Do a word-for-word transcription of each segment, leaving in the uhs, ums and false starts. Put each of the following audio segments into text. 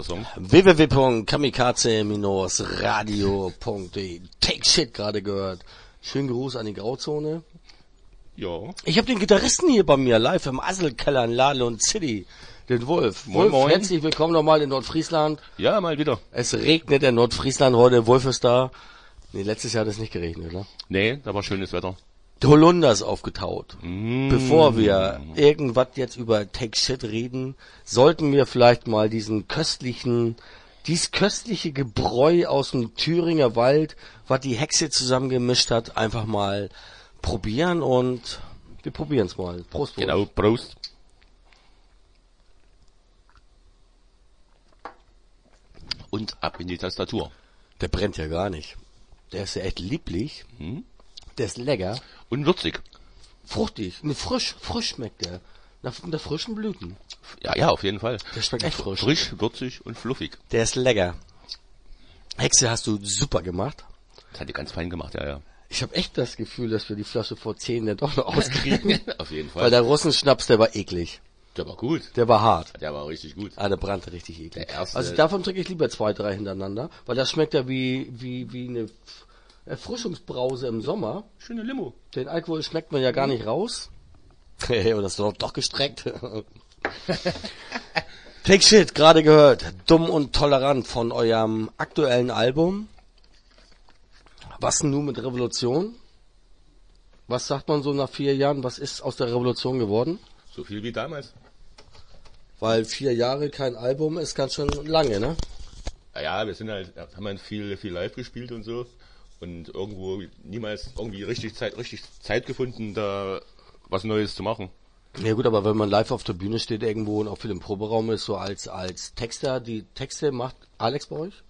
Song? w w w punkt kamikaze radio punkt de. Take Shit gerade gehört. Schönen Gruß an die Grauzone. Ja. Ich habe den Gitarristen hier bei mir, live im Asselkeller in Lalund City. Den Wolf. Moin, Wolf, moin. Herzlich willkommen nochmal in Nordfriesland. Ja, mal wieder. Es regnet in Nordfriesland heute, Wolf ist da. Nee, letztes Jahr hat es nicht geregnet, oder? Nee, da war schönes Wetter. Der Holunder ist aufgetaut. Mm. Bevor wir irgendwas jetzt über Take Shit reden, sollten wir vielleicht mal diesen köstlichen, dies köstliche Gebräu aus dem Thüringer Wald, was die Hexe zusammengemischt hat, einfach mal probieren und wir probieren's mal. Prost, Prost. Genau, Prost. Und ab in die Tastatur. Der brennt ja gar nicht. Der ist ja echt lieblich. Hm? Der ist lecker. Und würzig. Fruchtig. Ne, frisch, frisch schmeckt der. Nach, nach frischen Blüten. Ja, ja, auf jeden Fall. Der schmeckt echt frisch. Frisch, würzig und fluffig. Der ist lecker. Hexe, hast du super gemacht. Das hat die ganz fein gemacht, ja, ja. Ich habe echt das Gefühl, dass wir die Flasche vor zehn Jahren doch noch auskriegen. Auf jeden Fall. Weil der Russenschnaps, der war eklig. Der war gut. Der war hart. Der war richtig gut. Ah, der brannte richtig eklig. Der erste- Also davon trinke ich lieber zwei, drei hintereinander, weil das schmeckt ja wie, wie, wie eine F- Erfrischungsbrause im Sommer. Schöne Limo. Den Alkohol schmeckt man ja gar nicht raus. Hey, oder ist doch, doch gestreckt. Take Shit, gerade gehört. Dumm und tolerant von eurem aktuellen Album. Was nun mit Revolution? Was sagt man so nach vier Jahren? Was ist aus der Revolution geworden? So viel wie damals. Weil vier Jahre kein Album ist ganz schön lange, ne? Ja, wir sind halt, haben halt viel, viel live gespielt und so. Und irgendwo niemals irgendwie richtig Zeit, richtig Zeit gefunden, da was Neues zu machen. Ja gut, aber wenn man live auf der Bühne steht irgendwo und auch viel im Proberaum ist, so als als Texter, die Texte macht Alex bei euch?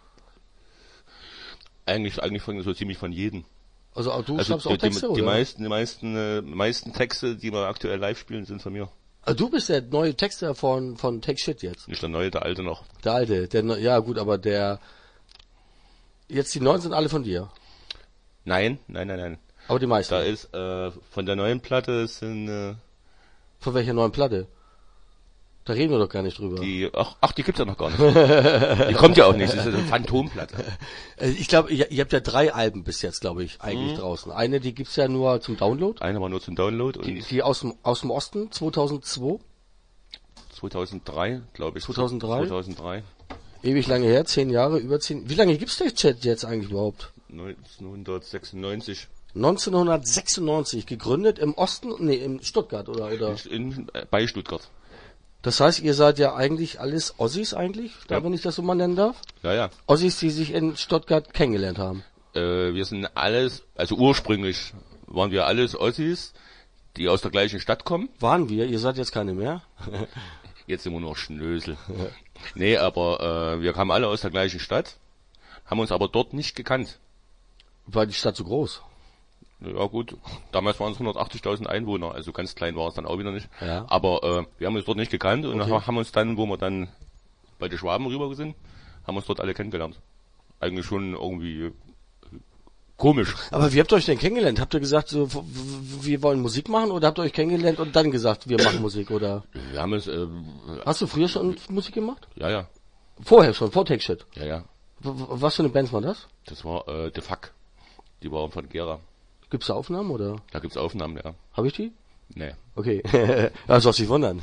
Eigentlich, eigentlich von so ziemlich von jedem. Also auch du Also schreibst die, auch Texte, die, die oder? meisten, die meisten, äh, meisten Texte, die wir aktuell live spielen, sind von mir. Also du bist der neue Texter von von Take Shit jetzt. Nicht der neue, der alte noch. Der alte, der ne- ja gut, aber der jetzt die neuen sind alle von dir. Nein, nein, nein, nein. Aber die meisten. Da ist äh, von der neuen Platte sind äh, Von welcher neuen Platte? Da reden wir doch gar nicht drüber. die, ach, ach, die gibt's ja noch gar nicht. Die kommt ja auch nicht. Das ist eine Phantomplatte. Äh, Ich glaube, ihr, ihr habt ja drei Alben bis jetzt, glaube ich, eigentlich Mhm. draußen. Eine, die gibt's ja nur zum Download. Eine war nur zum Download Die, und die aus dem aus dem Osten zweitausendzwei, zweitausenddrei, glaube ich. zweitausenddrei? zweitausenddrei. ewig lange her, zehn Jahre, über zehn. Wie lange gibt's den Chat jetzt eigentlich überhaupt? neunzehnhundertsechsundneunzig. neunzehnhundertsechsundneunzig gegründet im Osten, nee, in Stuttgart oder oder. In, äh, bei Stuttgart. Das heißt, ihr seid ja eigentlich alles Ossis eigentlich, da Ja. wenn ich das so mal nennen darf. Ja, ja. Ossis, die sich in Stuttgart kennengelernt haben. Äh, wir sind alles, also ursprünglich waren wir alles Ossis, die aus der gleichen Stadt kommen. Waren wir? Ihr seid jetzt keine mehr? Jetzt sind wir nur Schnösel. Nee, aber äh, wir kamen alle aus der gleichen Stadt, haben uns aber dort nicht gekannt. War die Stadt so groß? Ja gut, damals waren es hundertachtzigtausend Einwohner, also ganz klein war es dann auch wieder nicht. Ja. Aber äh, wir haben uns dort nicht gekannt und Okay. haben uns dann, wo wir dann bei den Schwaben rüber sind, haben uns dort alle kennengelernt. Eigentlich schon irgendwie äh, komisch. Aber wie habt ihr euch denn kennengelernt? Habt ihr gesagt, so, w- w- wir wollen Musik machen oder habt ihr euch kennengelernt und dann gesagt, wir machen Musik oder? Wir haben uns, äh, Hast du früher schon Musik gemacht? ja, ja, Vorher schon, vor Take Shit. ja, ja. W- w- Was für eine Band war das? Das war äh, The Fuck. Die waren von Gera. Gibt's da Aufnahmen oder? Da gibt's Aufnahmen, ja. Habe ich die? Nee. Okay. Ja, sollst dich wundern.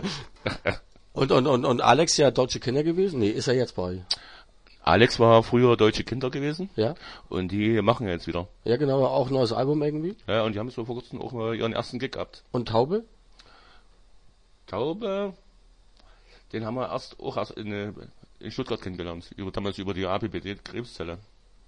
und, und, und, und Alex ja deutsche Kinder gewesen? Nee, ist er jetzt bei euch? Alex war früher Deutsche Kinder gewesen Ja? und die machen jetzt wieder. Ja, genau, auch neues Album irgendwie. Ja, und die haben so vor kurzem auch mal ihren ersten Gig gehabt. Und Taube? Taube, den haben wir erst auch erst in, äh, in Stuttgart kennengelernt. Über, damals über die A P B D-Krebszelle.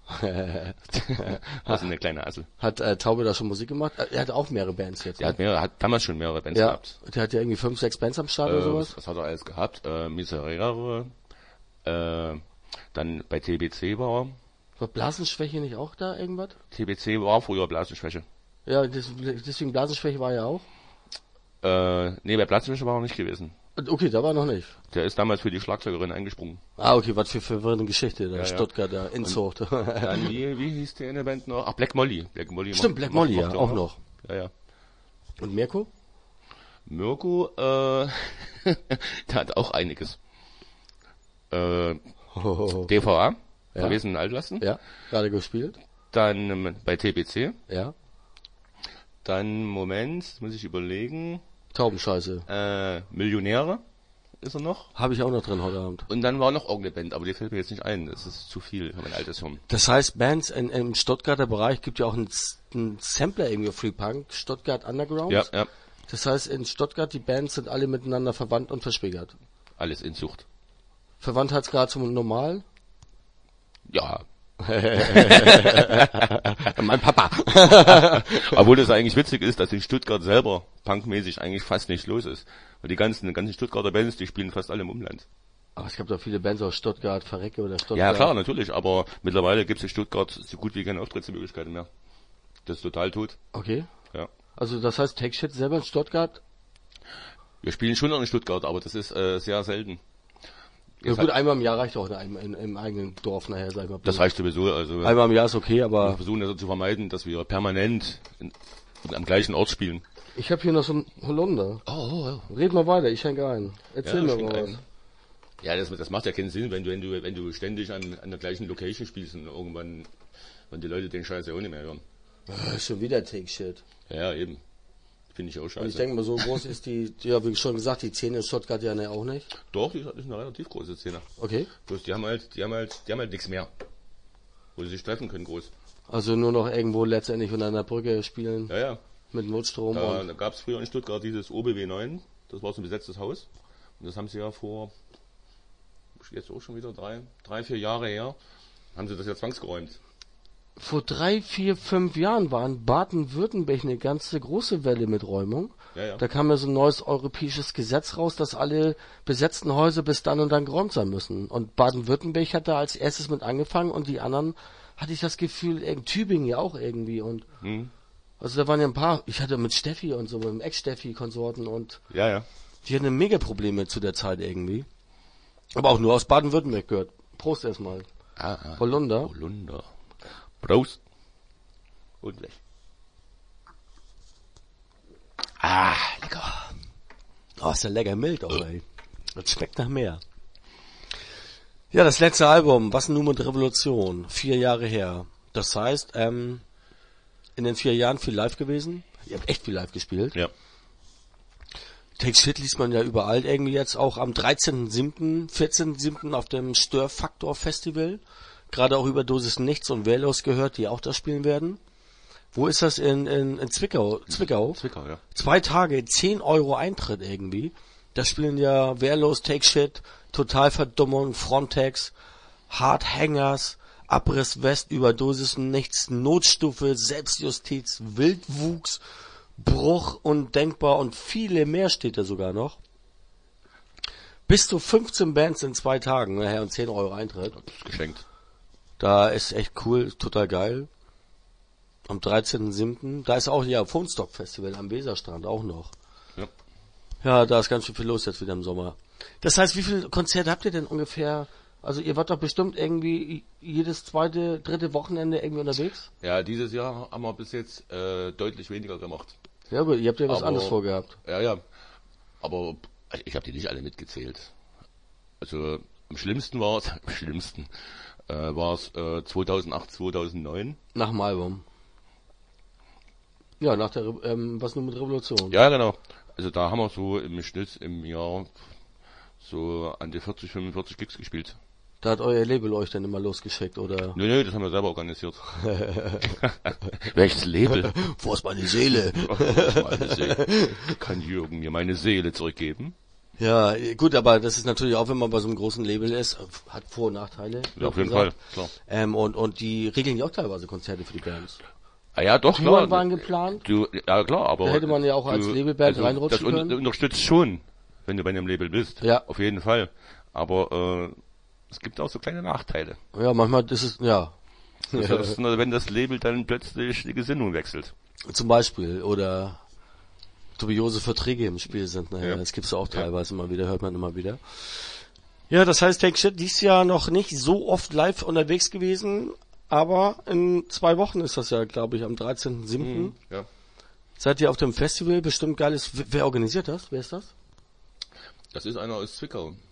Also eine kleine Assel. Hat äh, Taube da schon Musik gemacht? Äh, Er hat auch mehrere Bands jetzt. Der ne? hat mehrere, hat damals schon mehrere Bands Ja, gehabt. der hat ja irgendwie fünf, sechs Bands am Start oder Äh, sowas. was, was hat er alles gehabt? Äh, Miserere, äh, dann bei T B C war er. War Blasenschwäche nicht auch da irgendwas? T B C war früher Blasenschwäche. Ja, des- deswegen Blasenschwäche war ja auch. Äh, nee, bei Blasenschwäche war er nicht gewesen. Okay, da war noch nicht. Der ist damals für die Schlagzeugerin eingesprungen. Ah, okay, was für verwirrende Geschichte, der Ja, ja. Stuttgarter Inzucht. Dann, wie, wie hieß die eine Band noch? Ach, Black Molly. Black Molly Stimmt, macht- Black macht- Molly, ja, macht er auch noch. Ja, ja. Und Mirko? Mirko, äh, der hat auch einiges. Äh, D V A, Ja. Verwesen Altlasten. Ja, gerade gespielt. Dann ähm, bei T B C. Ja. Dann, Moment, muss ich überlegen. Taubenscheiße. Äh, Millionäre ist er noch. Habe ich auch noch drin heute Abend. Und dann war noch irgendeine Band, aber die fällt mir jetzt nicht ein. Das ist zu viel für mein altes Hirn. Das heißt, Bands in, im Stuttgarter Bereich gibt ja auch einen, einen Sampler irgendwie Free Punk, Stuttgart Underground. Ja, ja. Das heißt, in Stuttgart, die Bands sind alle miteinander verwandt und verschwägert. Alles in Zucht. Verwandtheitsgrad zum Normal? Ja. Mein Papa. Obwohl das eigentlich witzig ist, dass in Stuttgart selber punkmäßig eigentlich fast nichts los ist. Weil die ganzen, die ganzen Stuttgarter Bands, die spielen fast alle im Umland. Aber es gab doch viele Bands aus Stuttgart, Verrecke oder Stuttgart. Ja klar, natürlich, aber mittlerweile gibt es in Stuttgart so gut wie keine Auftrittsmöglichkeiten mehr. Das ist total tot. Okay. Ja. Also das heißt, Take Shit selber in Stuttgart? Wir spielen schon noch in Stuttgart, aber das ist äh, sehr selten. Ja gut, einmal im Jahr reicht auch in einem, in, im eigenen Dorf nachher, sag ich mal. Das reicht sowieso, also Einmal im Jahr ist okay, wir aber versuchen das zu vermeiden, dass wir permanent in, am gleichen Ort spielen. ich habe hier noch so einen Holunder. Oh, oh, oh. Red mal weiter, ich schenke ein. Erzähl Ja, mir schenk mal ein. was. Ja, das, das macht ja keinen Sinn, wenn du, wenn du, wenn du ständig an, an der gleichen Location spielst und irgendwann, wenn die Leute den Scheiß ja auch nicht mehr hören. Ah, schon wieder Take Shit. Ja, eben. Finde ich auch Und ich scheiße. denke mal, so groß ist die, ja wie schon gesagt, die Szene in Stuttgart ja ne, auch nicht. Doch, die ist eine relativ große Szene. Okay. Bloß die haben halt, die haben halt, die haben halt nichts mehr. Wo sie sich treffen können, groß. Also nur noch irgendwo letztendlich unter einer Brücke spielen Ja, ja. mit Notstrom Da, und da gab es früher in Stuttgart dieses O B W neun. Das war so ein besetztes Haus. Und das haben sie ja vor, jetzt auch schon wieder drei, drei, vier Jahre her, haben sie das ja zwangsgeräumt. vor drei, vier, fünf Jahren war in Baden-Württemberg eine ganze große Welle mit Räumung. Ja, ja. Da kam ja so ein neues europäisches Gesetz raus, dass alle besetzten Häuser bis dann und dann geräumt sein müssen. Und Baden-Württemberg hat da als erstes mit angefangen und die anderen, hatte ich das Gefühl, in Tübingen ja auch irgendwie. Und Hm. also da waren ja ein paar, ich hatte mit Steffi und so, mit dem Ex-Steffi-Konsorten und Ja, ja. die hatten mega Probleme zu der Zeit irgendwie. Aber auch nur aus Baden-Württemberg gehört. Prost erstmal. Ah, ah. Holunder. Holunder. Prost. Und weg. Ah, lecker. Oh, ist ja lecker mild auch, ey. Das schmeckt nach mehr. Ja, das letzte Album, Was nun mit Revolution? Vier Jahre her. Das heißt, ähm, in den vier Jahren viel live gewesen. Ihr habt echt viel live gespielt. Ja. Take Shit liest man ja überall irgendwie jetzt, auch am dreizehnten siebten, vierzehnten siebten auf dem Störfaktor Festival. Gerade auch über Dosis Nichts und Wehrlos gehört, die auch da spielen werden. Wo ist das? In, in, in Zwickau? Zwickau? Zwickau, ja. Zwei Tage, zehn Euro Eintritt irgendwie. Da spielen ja Wehrlos, Take Shit, Totalverdummung, Frontex, Hard Hangers, Abriss West, Überdosis Nichts, Notstufe, Selbstjustiz, Wildwuchs, Bruch, Undenkbar und viele mehr steht da sogar noch. Bis zu fünfzehn Bands in zwei Tagen, nachher und zehn Euro Eintritt. Das ist geschenkt. Da ist echt cool, ist total geil. Am dreizehnten siebten Da ist auch ja Phonestock Festival am Weserstrand auch noch. Ja. Ja, da ist ganz schön viel los jetzt wieder im Sommer. Das heißt, wie viele Konzerte habt ihr denn ungefähr? Also ihr wart doch bestimmt irgendwie jedes zweite, dritte Wochenende irgendwie unterwegs? Ja, dieses Jahr haben wir bis jetzt äh, deutlich weniger gemacht. Ja gut, ihr habt ja was Aber- anderes vorgehabt. Ja, ja. Aber also ich habe die nicht alle mitgezählt. Also am schlimmsten war es, am schlimmsten äh, war es äh, zweitausendacht, zweitausendneun. Nach dem Album. Ja, nach der, Re- ähm, was nun mit Revolution? Ja, genau. Also da haben wir so im Schnitt im Jahr so an die vierzig, fünfundvierzig Gigs gespielt. Da hat euer Label euch dann immer losgeschickt, oder? Nö, nö, das haben wir selber organisiert. Welches Label? Wo ist meine Seele? Meine Seele. Kann Jürgen mir meine Seele zurückgeben? Ja, gut, aber das ist natürlich auch, wenn man bei so einem großen Label ist, hat Vor- und Nachteile. Ja, auf jeden gesagt. Fall, klar. Ähm, und, und die regeln ja auch teilweise Konzerte für die Bands. Ah ja, doch, Touren klar. waren geplant. Du, ja klar, aber... Da hätte man ja auch als du- Labelband also, reinrutschen das un- können. unterstützt schon, wenn du bei einem Label bist. Ja. Auf jeden Fall. Aber äh, es gibt auch so kleine Nachteile. Ja, manchmal ist es, ja. Das heißt, wenn das Label dann plötzlich die Gesinnung wechselt. Zum Beispiel, oder dubiose Verträge im Spiel sind. Naja, Ja. das gibt's auch teilweise immer wieder, hört man immer wieder. Ja, das heißt, Take Shit dieses Jahr noch nicht so oft live unterwegs gewesen, aber in zwei Wochen ist das ja, glaube ich, am dreizehnten siebten Ja. Seid ihr auf dem Festival? Bestimmt geiles. Wer organisiert das? Wer ist das? Das ist einer aus Zwickau.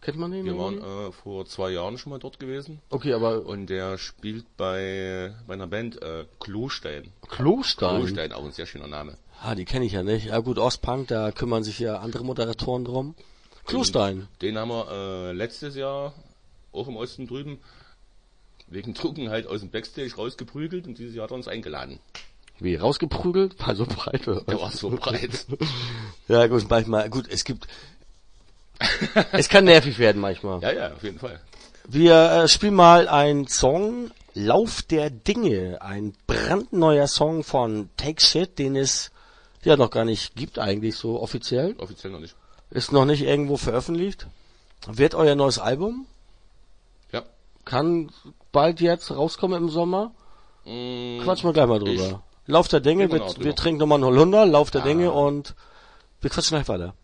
Kennt man den? Wir irgendwie? waren äh, vor zwei Jahren schon mal dort gewesen. Okay, aber Und der spielt bei, bei einer Band äh, Klostein. Klostein? Klostein, auch ein sehr schöner Name. Ah, die kenne ich ja nicht. Ja gut, Ostpunk, da kümmern sich ja andere Moderatoren drum. Klostein. Den, den haben wir äh, letztes Jahr auch im Osten drüben wegen Trunkenheit aus dem Backstage rausgeprügelt und dieses Jahr hat er uns eingeladen. Wie, rausgeprügelt? War so breit, oder? Der war so breit. Ja gut, manchmal, gut, es gibt, es kann nervig werden manchmal. Ja, ja, auf jeden Fall. Wir äh, spielen mal einen Song, Lauf der Dinge, ein brandneuer Song von Take Shit, den es ja noch gar nicht gibt eigentlich so offiziell. Offiziell noch nicht. Ist noch nicht irgendwo veröffentlicht. Wird euer neues Album? Ja. Kann bald jetzt rauskommen im Sommer? Mm, Quatschen wir gleich mal drüber. Lauf der Dinge, Immer wir, noch drüber. wir trinken nochmal einen Holunder, Lauf der Ah. Dinge und wir quatschen gleich weiter.